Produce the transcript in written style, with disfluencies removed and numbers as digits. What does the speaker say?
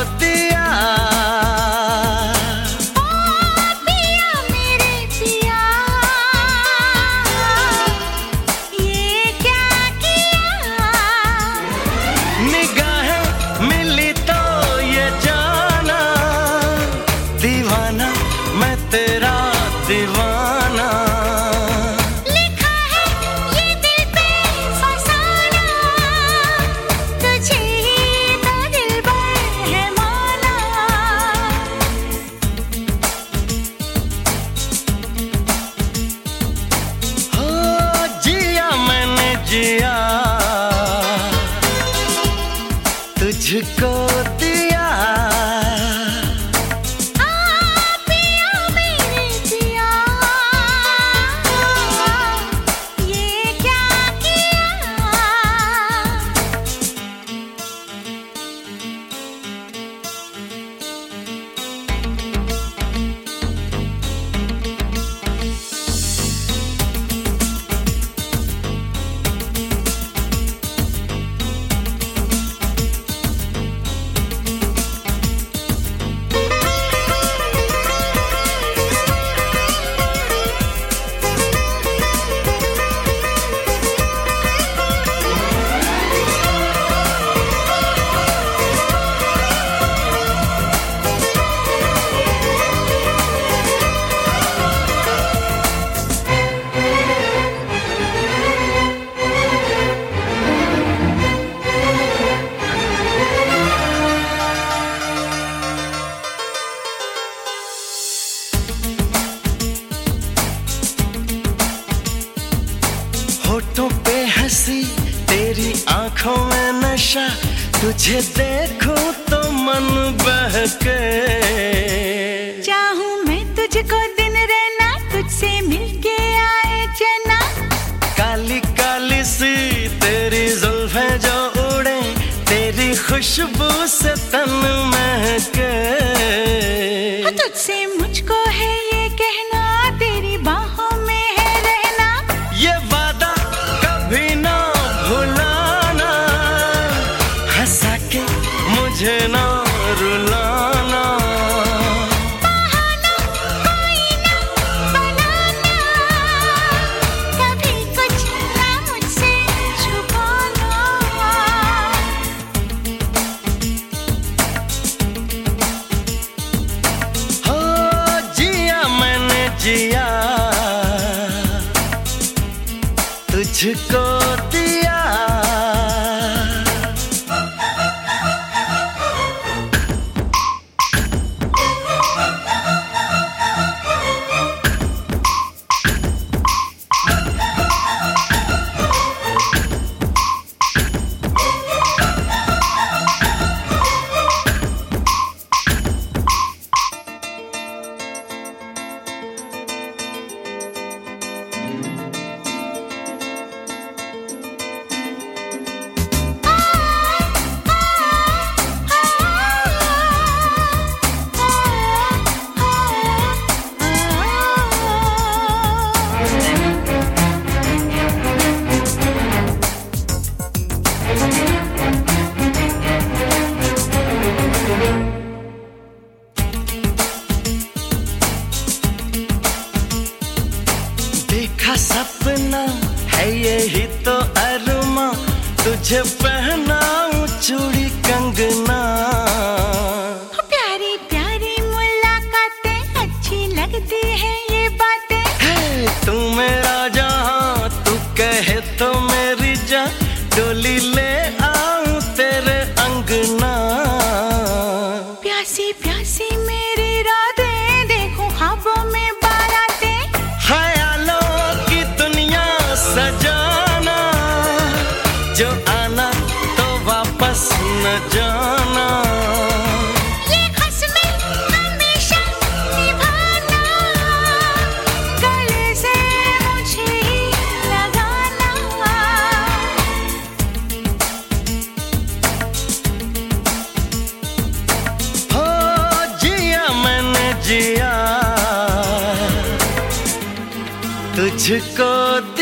दिया। तेरा दीवाना लिखा है ये दिल पे फसाना, तुझे ही तो दिलबर है माना। हो जिया मैंने जिया, तुझको दिया। होठों पे हंसी तेरी आंखों में नशा, तुझे देखूं तो मन बहके। चाहूं मैं तुझको दिन रहना, तुझसे मिलके आए चना। काली काली सी तेरी जुल्फें जो उड़े, तेरी खुशबू से तन महके। तुझसे मुझको है ये कहना, तेरी बाहों में है रहना। ये वादा कभी ना भुलाना, हंसा के मुझे ना रुलाना। बहाना कोई ना बनाना, कभी कुछ ना मुझसे छुपाना। हो जिया मैंने जिया, तुझको दिया। देखा सपना है यही तो अरमा, तुझे पहनाऊं चूड़ी कंगना। प्यारी प्यारी मुलाकातें अच्छी लगती है ये बातें। तू मेरा जहां, तू कहे तो मेरी जान, डोली ले आऊं तेरे अंगना। प्यासी प्यासी मेरी रातें, देखूं ख्वाबों में बारातें। ख्यालों की दुनिया सजाना, जो आना तो वापस न जाना। ये क़स्में हमेशा निभाना, गले से मुझे ही लगाना। हो जिया मैंने जिया, तुझको